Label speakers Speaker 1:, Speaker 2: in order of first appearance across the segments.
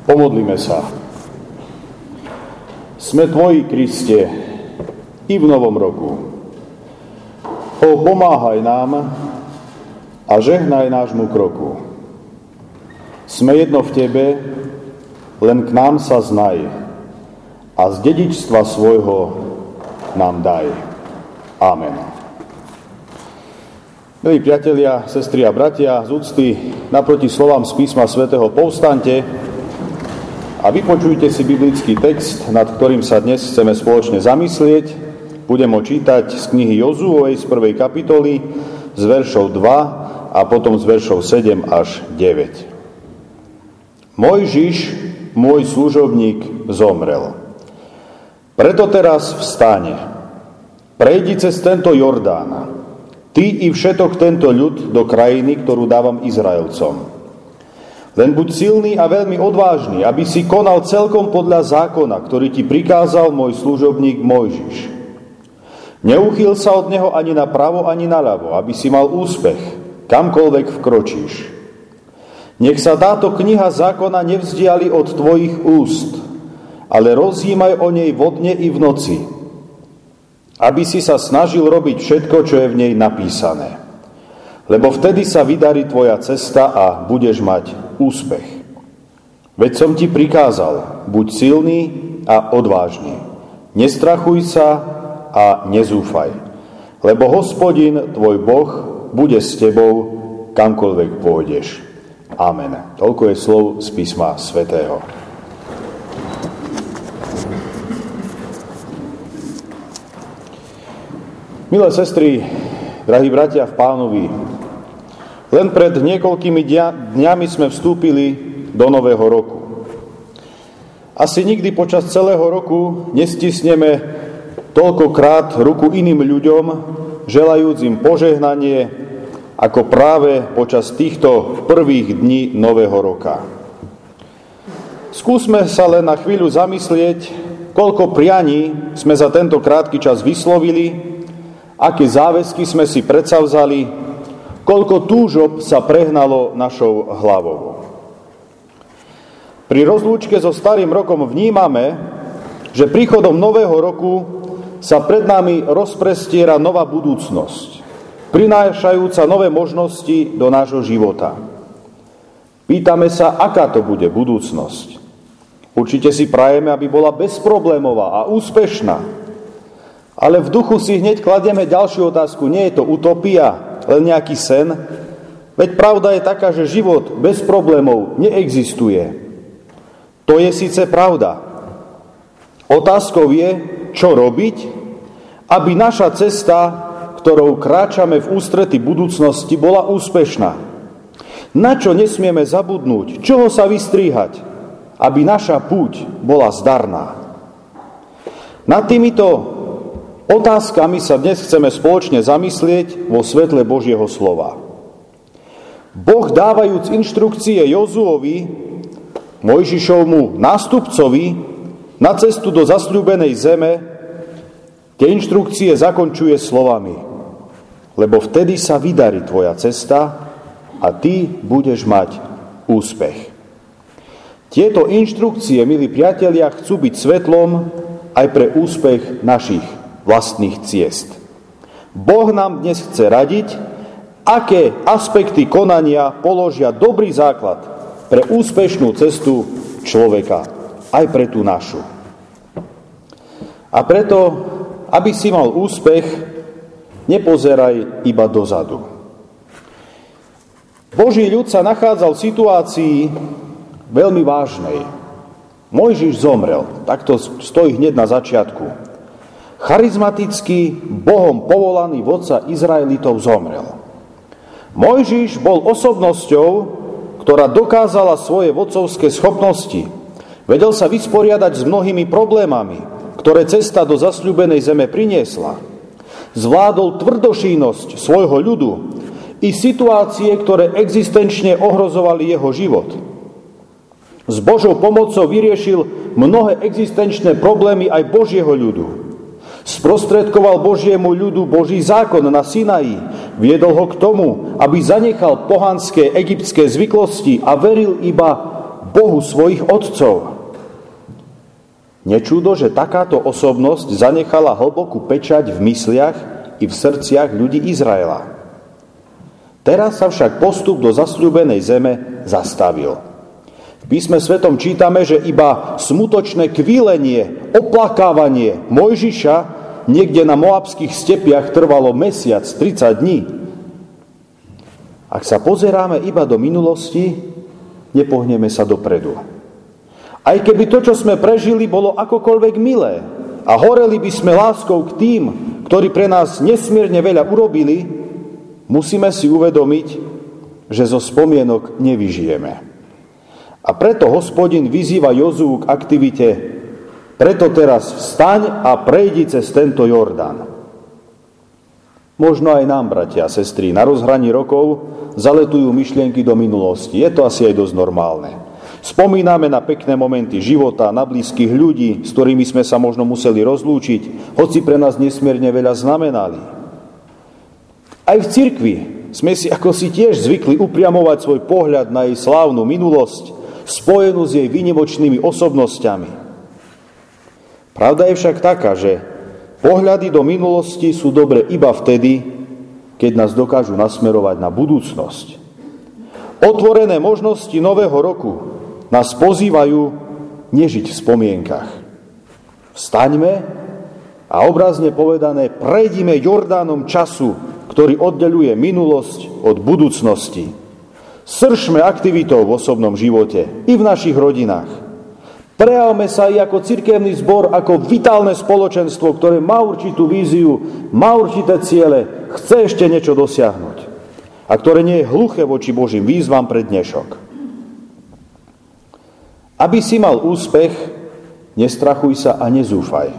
Speaker 1: Pomodlíme sa. Sme Tvoji, Kriste, i v novom roku. Pomáhaj nám a žehnaj nášmu kroku. Sme jedno v Tebe, len k nám sa znaj a z dedičstva svojho nám daj. Amen. Milí priatelia, sestry a bratia, z úcty naproti slovám z písma svätého povstaňte a vypočujte si biblický text, nad ktorým sa dnes chceme spoločne zamyslieť. Budem ho čítať z knihy Jozúovej z 1. kapitoly z veršov 2 a potom z veršov 7 až 9. Mojžiš, môj služobník, zomrel. Preto teraz vstane. Prejdi cez tento Jordán, ty i všetok tento ľud do krajiny, ktorú dávam Izraelcom. Len buď silný a veľmi odvážny, aby si konal celkom podľa zákona, ktorý ti prikázal môj služobník Mojžiš. Neuchýl sa od neho ani na pravo, ani na ľavo, aby si mal úspech, kamkoľvek vkročíš. Nech sa táto kniha zákona nevzdiali od tvojich úst, ale rozjímaj o nej vodne i v noci, aby si sa snažil robiť všetko, čo je v nej napísané. Lebo vtedy sa vydarí tvoja cesta a budeš mať úspech. Veď som ti prikázal, buď silný a odvážny. Nestrachuj sa a nezúfaj. Lebo Hospodin, tvoj Boh, bude s tebou, kamkoľvek pôjdeš. Amen. Toľko je slov z písma svätého. Milé sestry, drahí bratia v Pánovi, len pred niekoľkými dňami sme vstúpili do nového roku. Asi nikdy počas celého roku nestisneme toľkokrát ruku iným ľuďom, želajúc im požehnanie, ako práve počas týchto prvých dní nového roka. Skúsme sa len na chvíľu zamyslieť, koľko prianí sme za tento krátky čas vyslovili, aké záväzky sme si predsavzali, koľko túžob sa prehnalo našou hlavou. Pri rozlúčke so starým rokom vnímame, že príchodom nového roku sa pred nami rozprestiera nová budúcnosť, prinášajúca nové možnosti do nášho života. Pýtame sa, aká to bude budúcnosť. Určite si prajeme, aby bola bezproblémová a úspešná. Ale v duchu si hneď kladieme ďalšiu otázku. Nie je to utopia, len nejaký sen? Veď pravda je taká, že život bez problémov neexistuje. To je síce pravda. Otázkou je, čo robiť, aby naša cesta, ktorou kráčame v ústrety budúcnosti, bola úspešná. Na čo nesmieme zabudnúť, čoho sa vystríhať, aby naša púť bola zdarná. Nad týmito otázkami sa dnes chceme spoločne zamyslieť vo svetle Božieho slova. Boh, dávajúc inštrukcie Jozúovi, Mojžišovmu nástupcovi, na cestu do zasľúbenej zeme, tie inštrukcie zakončuje slovami: lebo vtedy sa vydarí tvoja cesta a ty budeš mať úspech. Tieto inštrukcie, milí priatelia, chcú byť svetlom aj pre úspech našich vlastných ciest. Boh nám dnes chce radiť, aké aspekty konania položia dobrý základ pre úspešnú cestu človeka, aj pre tú našu. A preto, aby si mal úspech, nepozeraj iba dozadu. Boží ľud sa nachádzal v situácii veľmi vážnej. Mojžiš zomrel, tak to stojí hneď na začiatku. Charizmatický, Bohom povolaný vodca Izraelitov zomrel. Mojžiš bol osobnosťou, ktorá dokázala svoje vodcovské schopnosti. Vedel sa vysporiadať s mnohými problémami, ktoré cesta do zasľúbenej zeme priniesla. Zvládol tvrdošínosť svojho ľudu i situácie, ktoré existenčne ohrozovali jeho život. S Božou pomocou vyriešil mnohé existenčné problémy aj Božieho ľudu. Sprostredkoval Božiemu ľudu Boží zákon na Sinaji, viedol ho k tomu, aby zanechal pohanské egyptské zvyklosti a veril iba Bohu svojich otcov. Nečudo, že takáto osobnosť zanechala hlbokú pečať v mysliach i v srdciach ľudí Izraela. Teraz sa však postup do zasľúbenej zeme zastavil. V písme svetom čítame, že iba smutočné kvílenie, oplakávanie Mojžiša niekde na moabských stepiach trvalo mesiac, 30 dní. Ak sa pozeráme iba do minulosti, nepohneme sa dopredu. Aj keby to, čo sme prežili, bolo akokoľvek milé a horeli by sme láskou k tým, ktorí pre nás nesmierne veľa urobili, musíme si uvedomiť, že zo spomienok nevyžijeme. A preto Hospodin vyzýva Jozuu k aktivite: preto teraz vstaň a prejdi cez tento Jordán. Možno aj nám, bratia a sestry, na rozhraní rokov zaletujú myšlienky do minulosti. Je to asi aj dosť normálne. Spomíname na pekné momenty života, na blízkych ľudí, s ktorými sme sa možno museli rozlúčiť, hoci pre nás nesmierne veľa znamenali. Aj v cirkvi sme si akosi tiež zvykli upriamovať svoj pohľad na jej slávnu minulosť, spojenú s jej výnimočnými osobnosťami. Pravda je však taká, že pohľady do minulosti sú dobre iba vtedy, keď nás dokážu nasmerovať na budúcnosť. Otvorené možnosti nového roku nás pozývajú nežiť v spomienkach. Vstaňme a obrazne povedané prejdime Jordánom času, ktorý oddeľuje minulosť od budúcnosti. Sršme aktivitou v osobnom živote i v našich rodinách. Prejavme sa i ako cirkevný zbor, ako vitálne spoločenstvo, ktoré má určitú víziu, má určité ciele, chce ešte niečo dosiahnuť a ktoré nie je hluché voči Božím výzvam pre dnešok. Aby si mal úspech, nestrachuj sa a nezúfaj.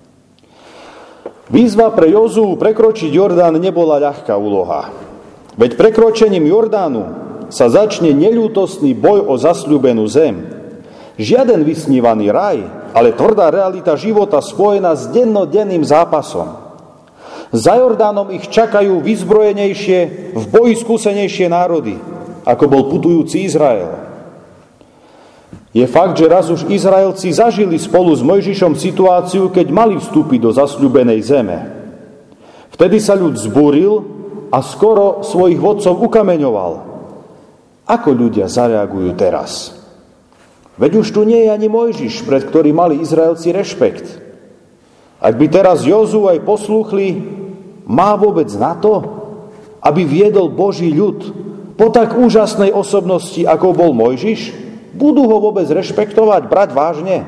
Speaker 1: Výzva pre Jozuu prekročiť Jordán nebola ľahká úloha. Veď prekročením Jordánu sa začne neľútostný boj o zasľúbenú zem. Žiaden vysnívaný raj, ale tvrdá realita života spojená s dennodenným zápasom. Za Jordánom ich čakajú vyzbrojenejšie, v boji skúsenejšie národy, ako bol putujúci Izrael. Je fakt, že raz už Izraelci zažili spolu s Mojžišom situáciu, keď mali vstúpiť do zasľúbenej zeme. Vtedy sa ľud zbúril a skoro svojich vodcov ukameňoval. Ako ľudia zareagujú teraz? Veď už tu nie je ani Mojžiš, pred ktorým mali Izraelci rešpekt. Ak by teraz Jozú aj poslúchli, má vôbec na to, aby viedol Boží ľud po tak úžasnej osobnosti, ako bol Mojžiš? Budú ho vôbec rešpektovať, brať vážne?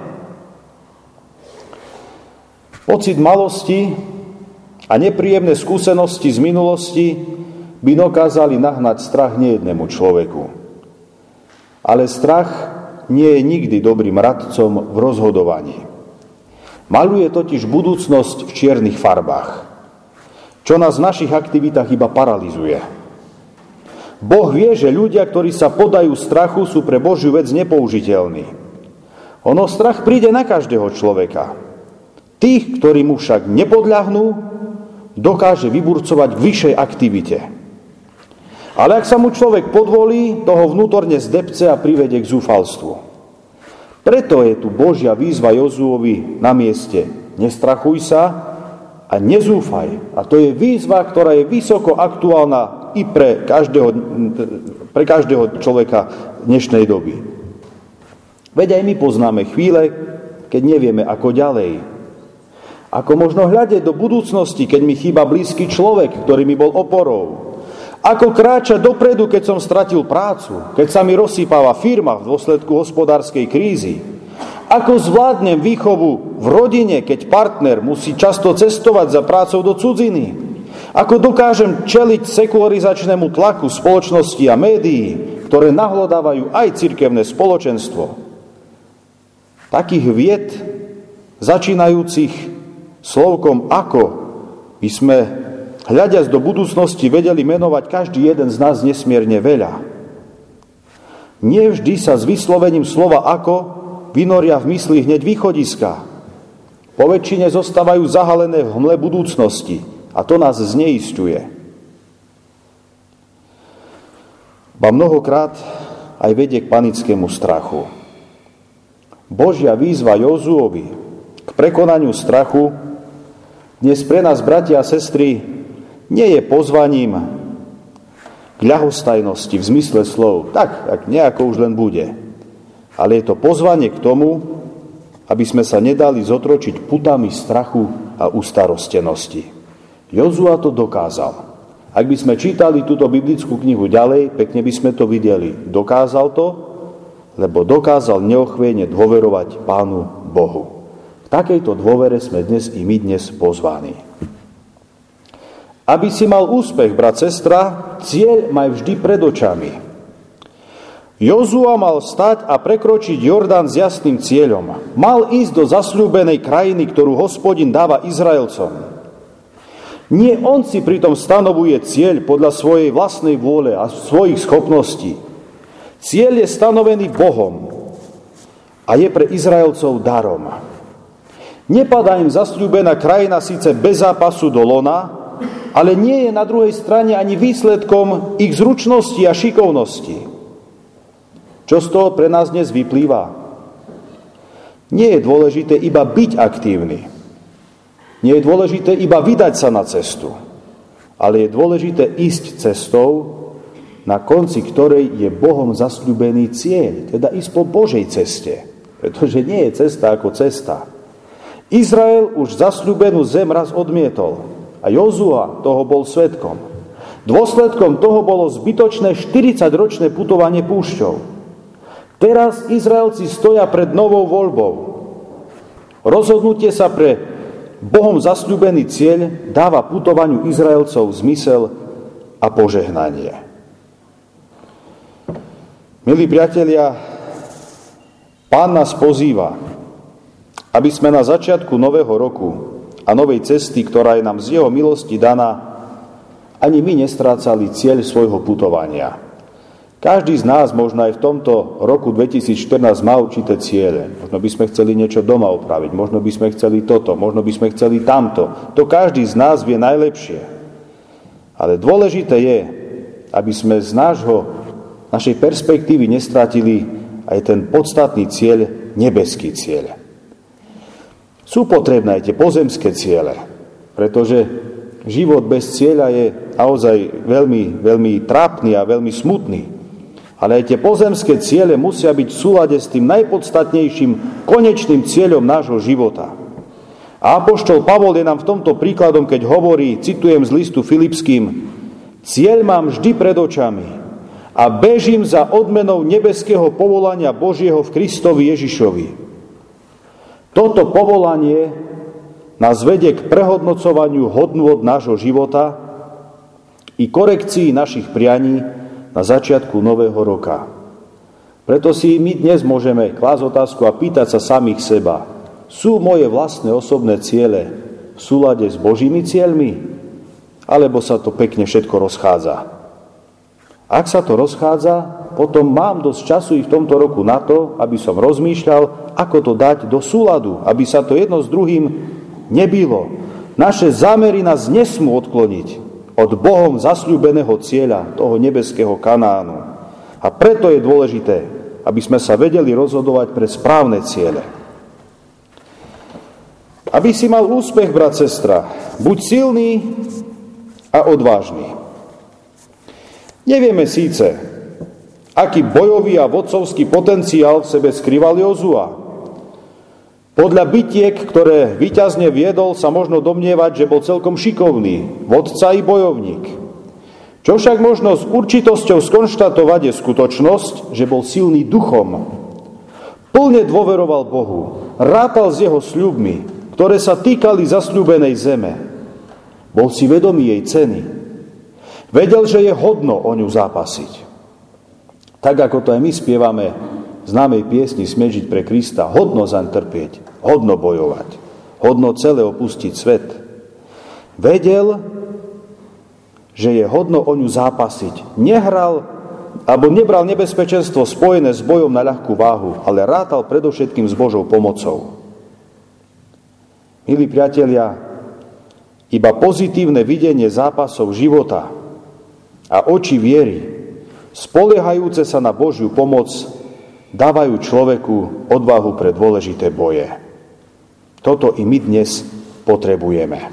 Speaker 1: Pocit malosti a nepríjemné skúsenosti z minulosti by dokázali nahnať strach nejednému človeku. Ale strach nie je nikdy dobrým radcom v rozhodovaní. Maľuje totiž budúcnosť v čiernych farbách, čo nás v našich aktivitách iba paralizuje. Boh vie, že ľudia, ktorí sa podajú strachu, sú pre Božiu vec nepoužiteľní. Ono strach príde na každého človeka. Tých, ktorí mu však nepodľahnú, dokáže vyburcovať k vyššej aktivite. Ale ak sa mu človek podvolí, toho vnútorne zdepce a privedie k zúfalstvu. Preto je tu Božia výzva Jozúovi na mieste. Nestrachuj sa a nezúfaj. A to je výzva, ktorá je vysoko aktuálna i pre každého človeka dnešnej doby. Veď aj my poznáme chvíle, keď nevieme, ako ďalej. Ako možno hľadieť do budúcnosti, keď mi chýba blízky človek, ktorý mi bol oporou. Ako kráčať dopredu, keď som stratil prácu, keď sa mi rozsýpava firma v dôsledku hospodárskej krízy. Ako zvládnem výchovu v rodine, keď partner musí často cestovať za prácou do cudziny. Ako dokážem čeliť sekularizačnému tlaku spoločnosti a médií, ktoré nahlodávajú aj cirkevné spoločenstvo. Takých vied, začínajúcich slovkom ako, by sme, hľadiac do budúcnosti, vedeli menovať každý jeden z nás nesmierne veľa. Nie vždy sa s vyslovením slova ako vynoria v mysli hneď východiska. Po väčšine zostávajú zahalené v hmle budúcnosti. A to nás zneisťuje. Ba mnohokrát aj vedie k panickému strachu. Božia výzva Jozuovi k prekonaniu strachu dnes pre nás, bratia a sestry, nie je pozvaním k ľahostajnosti v zmysle slov, tak nejako už len bude. Ale je to pozvanie k tomu, aby sme sa nedali zotročiť putami strachu a ustarostenosti. Jozua to dokázal. Ak by sme čítali túto biblickú knihu ďalej, pekne by sme to videli. Dokázal to, lebo dokázal neochvejne dôverovať Pánu Bohu. K takejto dôvere sme dnes i my dnes pozvaní. Aby si mal úspech, brat, sestra, cieľ maj vždy pred očami. Jozua mal stať a prekročiť Jordán s jasným cieľom. Mal ísť do zasľúbenej krajiny, ktorú Hospodin dáva Izraelcom. Nie on si pritom stanovuje cieľ podľa svojej vlastnej vôle a svojich schopností. Cieľ je stanovený Bohom a je pre Izraelcov darom. Nepadá im zasľúbená krajina síce bez zápasu do lona, ale nie je na druhej strane ani výsledkom ich zručnosti a šikovnosti. Čo z toho pre nás dnes vyplýva? Nie je dôležité iba byť aktívny. Nie je dôležité iba vydať sa na cestu. Ale je dôležité ísť cestou, na konci ktorej je Bohom zasľúbený cieľ. Teda ísť po Božej ceste. Pretože nie je cesta ako cesta. Izrael už zasľúbenú zem raz odmietol. A Jozua toho bol svedkom. Dôsledkom toho bolo zbytočné 40-ročné putovanie púšťou. Teraz Izraelci stoja pred novou voľbou. Rozhodnutie sa pre Bohom zasľúbený cieľ dáva putovaniu Izraelcov zmysel a požehnanie. Milí priatelia, Pán nás pozýva, aby sme na začiatku nového roku a novej cesty, ktorá je nám z jeho milosti daná, ani my nestrácali cieľ svojho putovania. Každý z nás možno aj v tomto roku 2014 má určité ciele. Možno by sme chceli niečo doma opraviť, možno by sme chceli toto, možno by sme chceli tamto. To každý z nás vie najlepšie. Ale dôležité je, aby sme z našej perspektívy nestratili aj ten podstatný cieľ, nebeský cieľ. Sú potrebné aj tie pozemské ciele, pretože život bez cieľa je naozaj veľmi, veľmi trápny a veľmi smutný. Ale aj tie pozemské ciele musia byť v súlade s tým najpodstatnejším konečným cieľom nášho života. A apoštol Pavol je nám v tomto príkladom, keď hovorí, citujem z listu Filipským, cieľ mám vždy pred očami a bežím za odmenou nebeského povolania Božieho v Kristovi Ježišovi. Toto povolanie nás vedie k prehodnocovaniu hodnôt nášho života i korekcii našich prianí na začiatku nového roka. Preto si my dnes môžeme klásť otázku a pýtať sa samých seba, sú moje vlastné osobné ciele v súlade s Božími cieľmi? Alebo sa to pekne všetko rozchádza? Ak sa to rozchádza, potom mám dosť času i v tomto roku na to, aby som rozmýšľal, ako to dať do súladu, aby sa to jedno s druhým nebilo. Naše zámery nás nesmú odkloniť od Bohom zasľúbeného cieľa, toho nebeského Kanánu. A preto je dôležité, aby sme sa vedeli rozhodovať pre správne ciele. Aby si mal úspech, brat, sestra, buď silný a odvážny. Nevieme síce, aký bojový a vodcovský potenciál v sebe skrýval Jozua. Podľa bitiek, ktoré víťazne viedol, sa možno domnievať, že bol celkom šikovný, vodca i bojovník. Čo však možno s určitosťou skonštatovať je skutočnosť, že bol silný duchom. Plne dôveroval Bohu, rátal s jeho sľubmi, ktoré sa týkali zasľúbenej zeme. Bol si vedomý jej ceny. Vedel, že je hodno o ňu zápasiť. Tak, ako to aj my spievame v známej piesni Smieť žiť pre Krista, hodno zaň trpieť, hodno bojovať, hodno celé opustiť svet. Vedel, že je hodno o ňu zápasiť. Nebral nebezpečenstvo spojené s bojom na ľahkú váhu, ale rátal predovšetkým s Božou pomocou. Milí priatelia, iba pozitívne videnie zápasov života a oči viery spoliehajúce sa na Božiu pomoc, dávajú človeku odvahu pre dôležité boje. Toto i my dnes potrebujeme.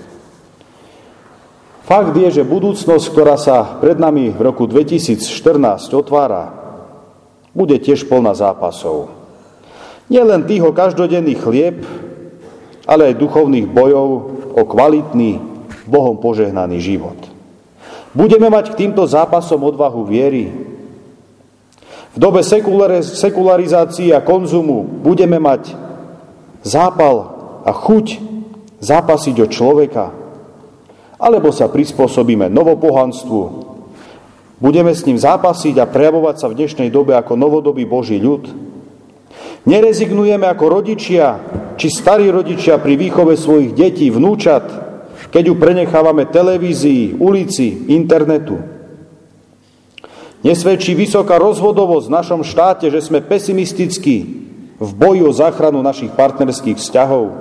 Speaker 1: Fakt je, že budúcnosť, ktorá sa pred nami v roku 2014 otvára, bude tiež plná zápasov. Nielen tých o každodenný chlieb, ale aj duchovných bojov o kvalitný, Bohom požehnaný život. Budeme mať k týmto zápasom odvahu viery. V dobe sekularizácie a konzumu budeme mať zápal a chuť zápasiť o človeka, alebo sa prispôsobíme novopohanstvu, budeme s ním zápasiť a prejavovať sa v dnešnej dobe ako novodobý Boží ľud. Nerezignujeme ako rodičia, či starí rodičia pri výchove svojich detí, vnúčat, keď ju prenechávame televízii, ulici, internetu. Nesvedčí vysoká rozvodovosť v našom štáte, že sme pesimistickí v boji o záchranu našich partnerských vzťahov.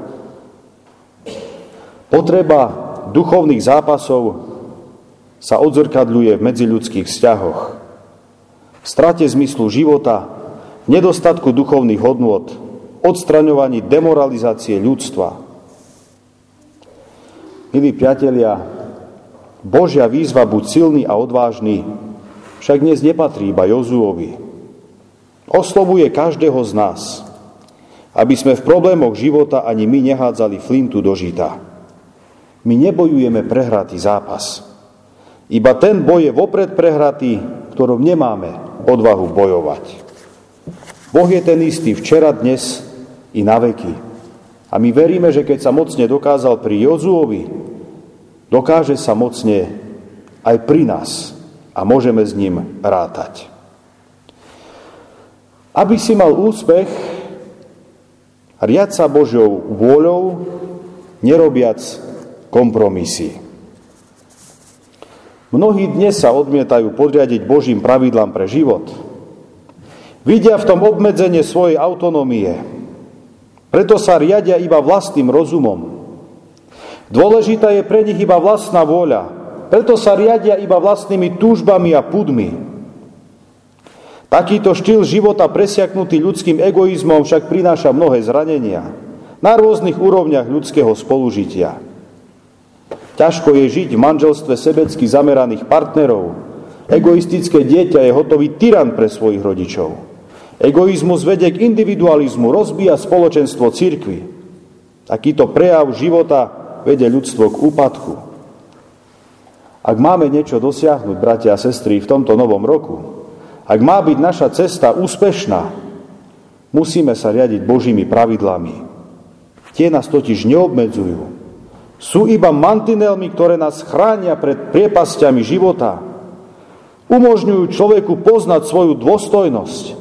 Speaker 1: Potreba duchovných zápasov sa odzrkadľuje v medziľudských vzťahoch. V strate zmyslu života, v nedostatku duchovných hodnôt, odstraňovaní demoralizácie ľudstva. Milí priatelia, Božia výzva buď silný a odvážny však dnes nepatrí iba Jozuovi. Oslovuje každého z nás, aby sme v problémoch života ani my nehádzali flintu do žita. My nebojujeme prehratý zápas. Iba ten boj je vopred prehratý, ktorom nemáme odvahu bojovať. Boh je ten istý včera, dnes i na veky. A my veríme, že keď sa mocne dokázal pri Jozuovi, dokáže sa mocne aj pri nás a môžeme s ním rátať. Aby si mal úspech, riaď sa Božou vôľou, nerobiac kompromisy. Mnohí dnes sa odmietajú podriadiť Božím pravidlám pre život. Vidia v tom obmedzenie svojej autonómie. Preto sa riadia iba vlastným rozumom. Dôležitá je pre nich iba vlastná vôľa. Preto sa riadia iba vlastnými túžbami a pudmi. Takýto štýl života presiaknutý ľudským egoizmom však prináša mnohé zranenia na rôznych úrovniach ľudského spolužitia. Ťažko je žiť v manželstve sebecky zameraných partnerov. Egoistické dieťa je hotový tyran pre svojich rodičov. Egoizmus vedie k individualizmu, rozbíja spoločenstvo cirkvi. Takýto prejav života vedie ľudstvo k úpadku. Ak máme niečo dosiahnuť, bratia a sestry, v tomto novom roku, ak má byť naša cesta úspešná, musíme sa riadiť Božími pravidlami. Tie nás totiž neobmedzujú. Sú iba mantinelmi, ktoré nás chránia pred priepasťami života. Umožňujú človeku poznať svoju dôstojnosť.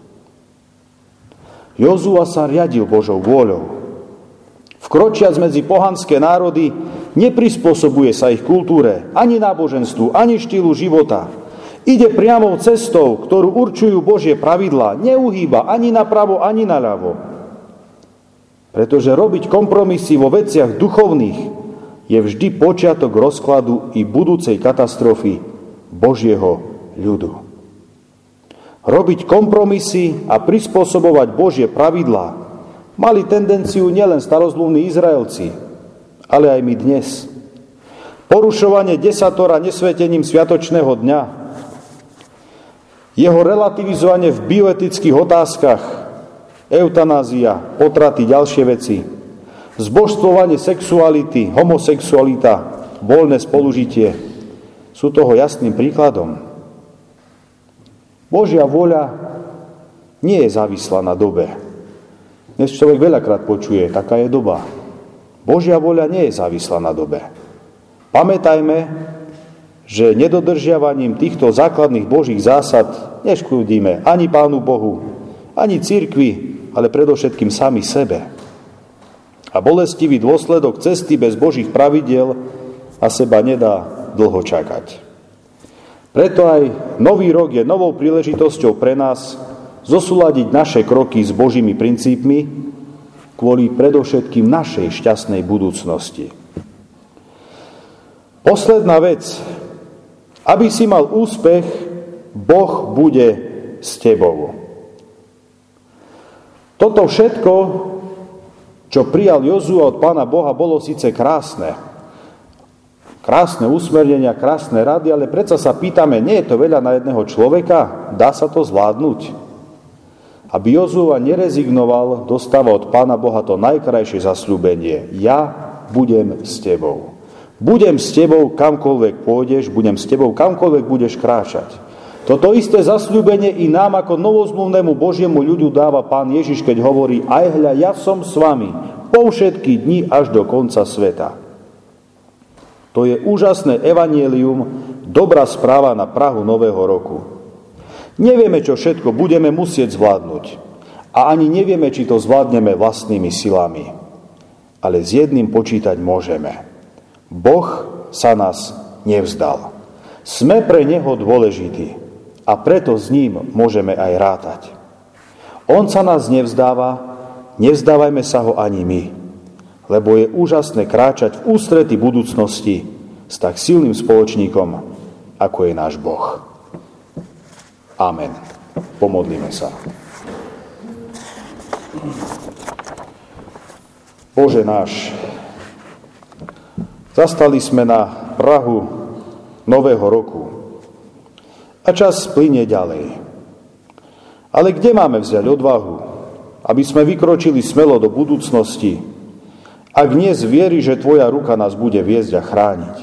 Speaker 1: Jozua sa riadil Božou vôľou. Vkročiac medzi pohanské národy, neprispôsobuje sa ich kultúre, ani náboženstvu, ani štýlu života. Ide priamou cestou, ktorú určujú Božie pravidlá, neuhýba ani napravo, ani naľavo. Pretože robiť kompromisy vo veciach duchovných je vždy počiatok rozkladu i budúcej katastrofy Božieho ľudu. Robiť kompromisy a prispôsobovať Božie pravidlá mali tendenciu nielen starozmluvní Izraelci, ale aj my dnes. Porušovanie desatora nesvetením sviatočného dňa, jeho relativizovanie v bioetických otázkach, eutanázia, potraty, ďalšie veci, zbožstvovanie sexuality, homosexualita, voľné spolužitie sú toho jasným príkladom. Božia vôľa nie je závislá na dobe. Dnes človek veľakrát počuje, taká je doba. Božia vôľa nie je závislá na dobe. Pamätajme, že nedodržiavaním týchto základných Božích zásad neškodíme ani Pánu Bohu, ani cirkvi, ale predovšetkým sami sebe. A bolestivý dôsledok cesty bez Božích pravidiel na seba nedá dlho čakať. Preto aj nový rok je novou príležitosťou pre nás zosúladiť naše kroky s Božími princípmi kvôli predovšetkým našej šťastnej budúcnosti. Posledná vec. Aby si mal úspech, Boh bude s tebou. Toto všetko, čo prijal Jozua od Pána Boha, bolo síce krásne. Krásne usmernenia, krásne rady, ale predsa sa pýtame, nie je to veľa na jedného človeka? Dá sa to zvládnuť? Aby Jozua nerezignoval, dostáva od Pána Boha to najkrajšie zasľúbenie. Ja budem s tebou. Budem s tebou, kamkoľvek pôjdeš, budem s tebou, kamkoľvek budeš kráčať. Toto isté zasľúbenie i nám ako novozmluvnému Božiemu ľudu dáva Pán Ježiš, keď hovorí: aj hľa, ja som s vami po všetky dni až do konca sveta. To je úžasné evanjelium, dobrá správa na prahu nového roku. Nevieme, čo všetko budeme musieť zvládnuť. A ani nevieme, či to zvládneme vlastnými silami. Ale s jedným počítať môžeme. Boh sa nás nevzdal. Sme pre Neho dôležití a preto s ním môžeme aj rátať. On sa nás nevzdáva, nevzdávajme sa ho ani my, lebo je úžasné kráčať v ústrety budúcnosti s tak silným spoločníkom, ako je náš Boh. Amen. Pomodlíme sa. Bože náš, zastali sme na prahu nového roku a čas plynie ďalej. Ale kde máme vziať odvahu, aby sme vykročili smelo do budúcnosti, ak nie z viery, že Tvoja ruka nás bude viesť a chrániť?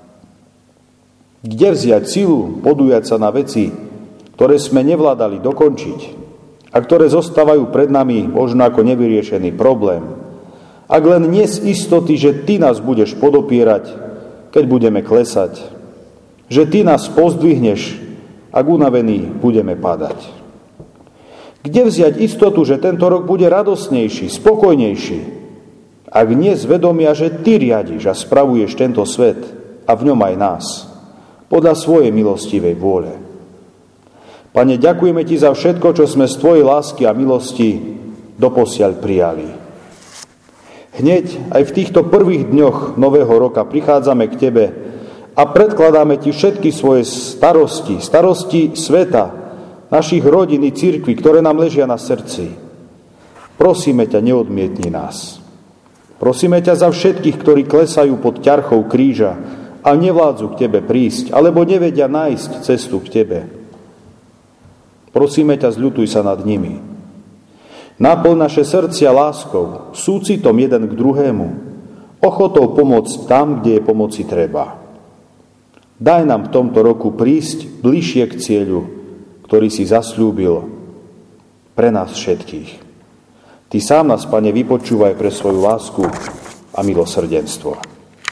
Speaker 1: Kde vziať silu podujať sa na veci, ktoré sme nevládali dokončiť a ktoré zostávajú pred nami možno ako nevyriešený problém, ak len nie z istoty, že Ty nás budeš podopierať, keď budeme klesať, že Ty nás pozdvihneš, ak unavení budeme padať. Kde vziať istotu, že tento rok bude radosnejší, spokojnejší, ak nie z vedomia, že Ty riadiš a spravuješ tento svet a v ňom aj nás, podľa svojej milostivej vôle. Pane, ďakujeme Ti za všetko, čo sme z Tvojej lásky a milosti doposiaľ prijali. Hneď aj v týchto prvých dňoch nového roka prichádzame k Tebe a predkladáme Ti všetky svoje starosti sveta, našich rodín i cirkvi, ktoré nám ležia na srdci. Prosíme ťa, neodmietni nás. Prosíme ťa za všetkých, ktorí klesajú pod ťarchou kríža a nevládzu k Tebe prísť, alebo nevedia nájsť cestu k Tebe. Prosíme ťa, zľutuj sa nad nimi. Naplň naše srdcia láskou, súcitom jeden k druhému, ochotou pomôcť tam, kde je pomoci treba. Daj nám v tomto roku prísť bližšie k cieľu, ktorý si zasľúbil pre nás všetkých. Ty sám nás, Pane, vypočúvaj pre svoju lásku a milosrdenstvo.